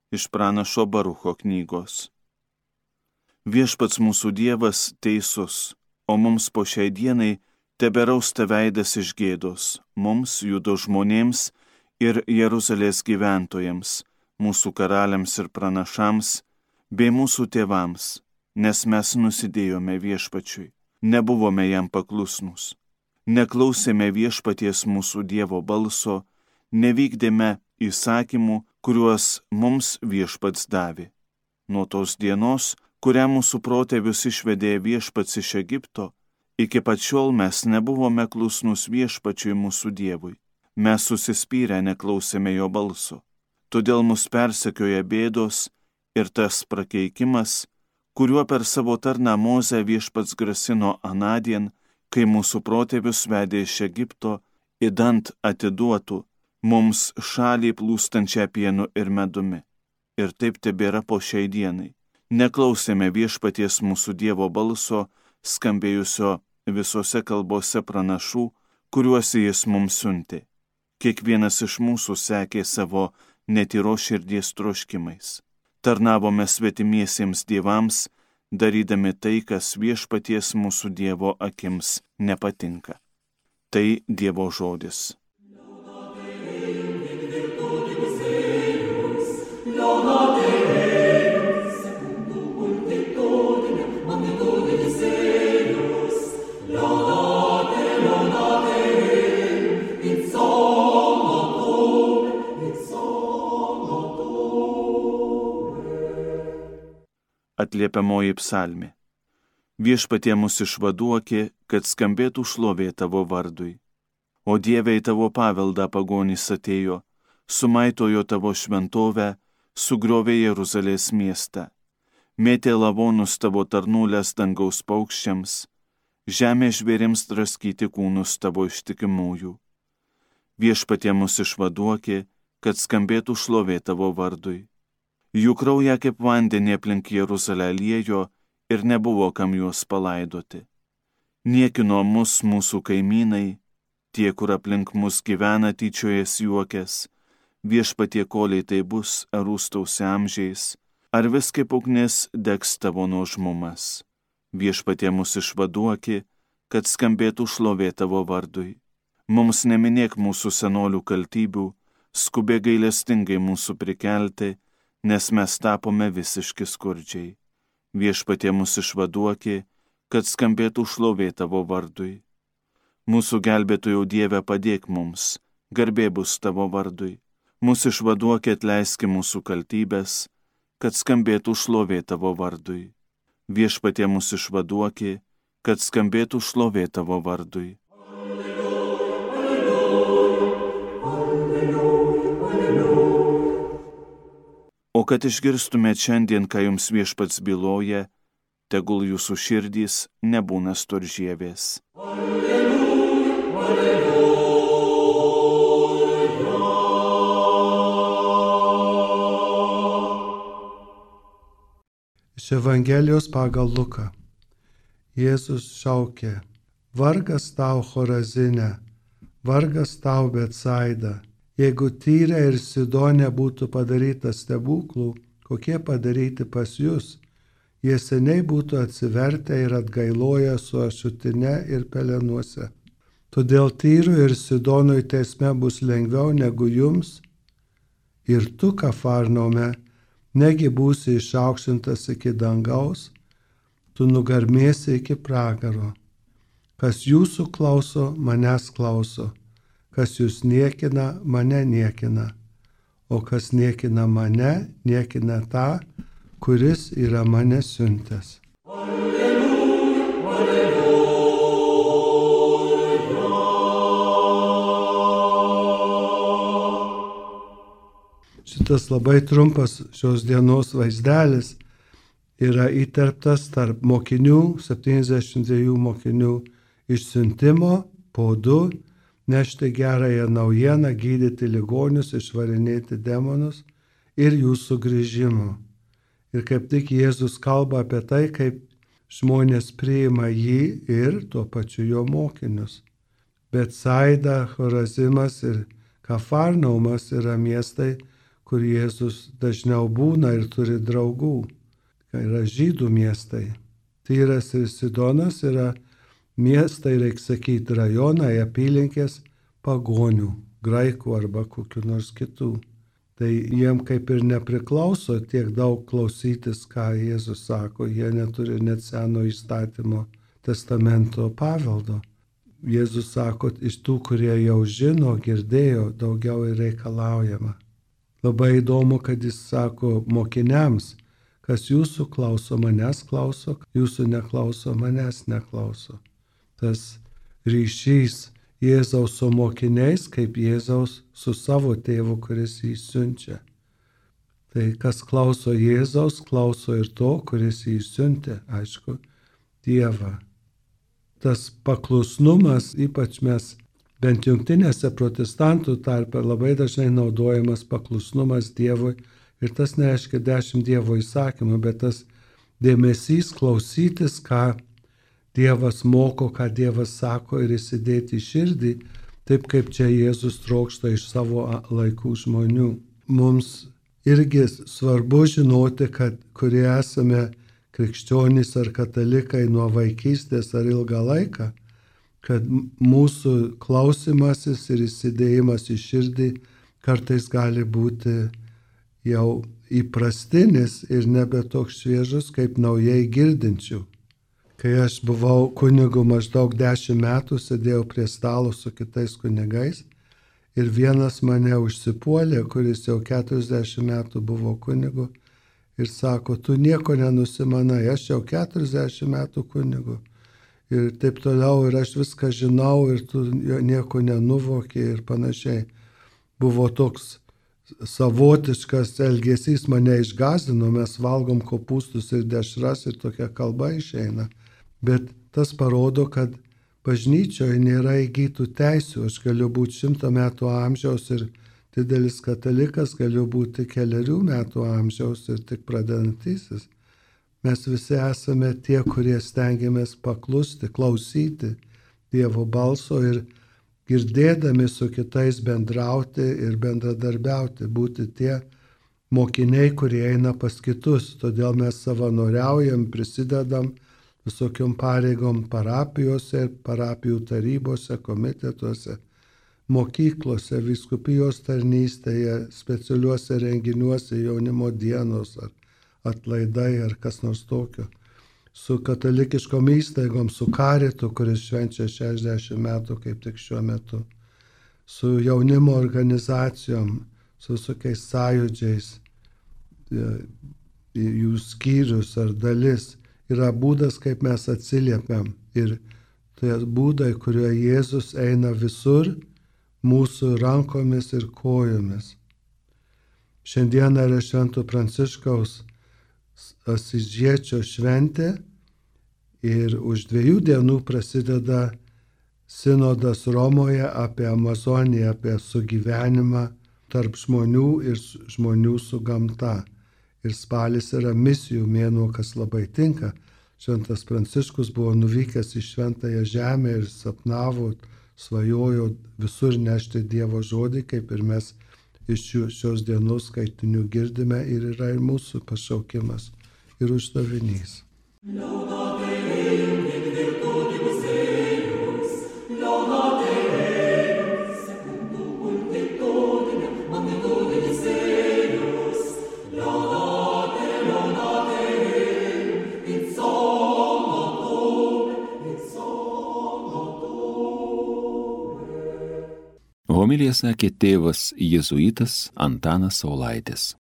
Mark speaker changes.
Speaker 1: Iš pranašo Barucho knygos. Viešpats mūsų Dievas teisus, o mums po šiai dienai teberausta veidas iš gėdos, mums, Judo žmonėms ir Jeruzalės gyventojams, mūsų karaliams ir pranašams, bei mūsų tėvams, nes mes nusidėjome viešpačiui, nebuvome jam paklusnus, neklausėme viešpaties mūsų Dievo balso, nevykdėme įsakymų, kuriuos mums viešpats davė. Nuo tos dienos, kurią mūsų protėvius išvedė viešpats iš Egipto, iki pat šiol mes nebuvome klusnus viešpačiui mūsų Dievui. Mes susispyrę neklausėme jo balso. Todėl mus persekioja bėdos ir tas prakeikimas, kuriuo per savo tarną Mozę viešpats grasino anadien, kai mūsų protėvius vedė iš Egipto, idant atiduotų mums šalį plūstančią pienu ir medumi. Ir taip tebėra po šiai dienai. Neklausėme viešpaties mūsų Dievo balso, skambėjusio visose kalbose pranašų, kuriuos jis mums siuntė. Kiekvienas iš mūsų sekė savo netyros širdies troškimais. Tarnavome svetimiesiems dievams, darydami tai, kas viešpaties mūsų Dievo akims nepatinka. Tai Dievo žodis. Atliepiamoji psalmė. Viešpatie mus išvaduokė, kad skambėtų šlovė tavo vardui. O Dieve, į tavo paveldą pagonys atėjo, sumaitojo tavo šventovę, sugriovė Jeruzalės miestą, mėtė lavonus tavo tarnulės dangaus paukščiams, žemė žvėrims draskyti kūnus tavo ištikimųjų. Viešpatie mus išvaduokė, kad skambėtų šlovė tavo vardui. Jų kraują kaip vandenį aplink Jeruzalę liejo ir nebuvo kam juos palaidoti. Niekino mus mūsų kaimynai, tie, kur aplink mus gyvena tyčiojas juokės, viešpatie koliai tai bus, ar rūstausi amžiais, ar vis kaip ugnis degs tavo nuožmumas. Viešpatie mus išvaduoki, kad skambėtų šlovė tavo vardui. Mums neminėk mūsų senolių kaltybių, skubė gailestingai mūsų prikelti, nes mes tapome visiški skurdžiai. Viešpatie mus išvaduoki, kad skambėtų šlovė tavo vardui. Mūsų gelbėtojau Dieve padėk mums, garbė bus tavo vardui. Mūsų išvaduoki, atleiski mūsų kaltybės, kad skambėtų šlovė tavo vardui. Viešpatie mus išvaduoki, kad skambėtų šlovė tavo vardui. O kad išgirstumėt šiandien, ką jums viešpats byloja, tegul jūsų širdys nebūna storžievės.
Speaker 2: Iš Evangelijos pagal Luką. Jėzus šaukė: Vargas tau, Chorazine, vargas tau, Betsaida. Jeigu Tyre ir Sidone būtų padaryta stebuklų, kokie padaryti pas jūs, jie seniai būtų atsivertę ir atgailoję su ašutine ir pelenuose. Todėl Tyrui ir Sidonui teisme bus lengviau negu jums. Ir tu, Kafarnaume, negi būsi išaukštintas iki dangaus, tu nugarmėsi iki pragaro. Kas jūsų klauso, manęs klauso. Kas jūs niekina, mane niekina. O kas niekina mane, niekina tą, kuris yra mane siuntęs. Šitas labai trumpas šios dienos vaizdelis yra įterptas tarp mokinių, 72 mokinių išsiuntimo po 2, nešti gerąją naujieną, gydyti ligonius, išvarinėti demonus ir jų sugrįžimo. Ir kaip tik Jėzus kalba apie tai, kaip žmonės priima jį ir tuo pačiu jo mokinius. Betsaida, Chorazimas ir Kafarnaumas yra miestai, kur Jėzus dažniau būna ir turi draugų. Tai yra žydų miestai. Tyras ir Sidonas yra miestai, reikia sakyti, rajonai, apylinkės pagonių, graikų arba kokių nors kitų. Tai jiem kaip ir nepriklauso tiek daug klausytis, ką Jėzus sako, jie neturi net seno įstatymo testamento paveldo. Jėzus sako, iš tų, kurie jau žino, girdėjo, daugiau ir reikalaujama. Labai įdomu, kad jis sako mokiniams, kas jūsų klauso, manęs klauso, jūsų neklauso, manęs neklauso. Tas ryšys Jėzaus su mokiniais, kaip Jėzaus su savo tėvu, kuris jį siunčia. Tai kas klauso Jėzaus, klauso ir to, kuris jį siuntė, aišku, Dievą. Tas paklusnumas, ypač mes bent jungtinėse protestantų tarpe labai dažnai naudojamas paklusnumas Dievui ir tas nereiškia 10 Dievo įsakymų, bet tas dėmesys klausytis, ką Dievas moko, ką Dievas sako ir įsidėti į širdį, taip kaip čia Jėzus trokšta iš savo laikų žmonių. Mums irgi svarbu žinoti, kad kurie esame krikščionys ar katalikai nuo vaikystės ar ilgą laiką, kad mūsų klausimasis ir įsidėjimas į širdį kartais gali būti jau įprastinis ir nebe toks šviežus kaip naujai girdinčių. Kai aš buvau kunigu maždaug 10 metų, sėdėjau prie stalo su kitais kunigais ir vienas mane užsipuolė, kuris jau 40 metų buvo kunigu ir sako, tu nieko nenusimanai, aš jau 40 metų kunigu. Ir taip toliau, ir aš viską žinau, ir tu nieko nenuvoki ir panašiai. Buvo toks savotiškas elgesys, mane išgąsdino, mes valgom kopūstus ir dešras ir tokia kalba išeina. Bet tas parodo, kad bažnyčioje nėra įgytų teisių. Aš galiu būti 100 metų amžiaus ir didelis katalikas, galiu būti 4 metų amžiaus ir tik pradedantysis. Mes visi esame tie, kurie stengiamės paklusti, klausyti Dievo balso ir girdėdami su kitais bendrauti ir bendradarbiauti, būti tie mokiniai, kurie eina pas kitus. Todėl mes savanoriaujam, prisidedam visokiom pareigom parapijose, parapijų tarybose, komitetuose, mokyklose, vyskupijos tarnystėje, specialiuose renginiuose, jaunimo dienos ar atlaidai ar kas nors tokio. Su katalikiškom įstaigom, su Karitu, kuris švenčia 60 metų kaip tik šiuo metu, su jaunimo organizacijom, su visokiais sąjūdžiais, jų skyrius ar dalis, yra būdas, kaip mes atsiliepiam. Ir tai būdai, kurio Jėzus eina visur, mūsų rankomis ir kojomis. Šiandieną yra Švento Pranciškaus Asyžiečio šventė ir už 2 dienų prasideda sinodas Romoje apie Amazoniją, apie sugyvenimą tarp žmonių ir žmonių su gamta. Ir spalis yra misijų mėnuo, kas labai tinka. Šventas Pranciškus buvo nuvykęs į Šventąją žemę ir sapnavo, svajojo visur nešti Dievo žodį, kaip ir mes iš šios dienos skaitinių girdime, ir yra ir mūsų pašaukimas ir uždavinys.
Speaker 3: Homiliją sakė tėvas jėzuitas Antanas Saulaitis.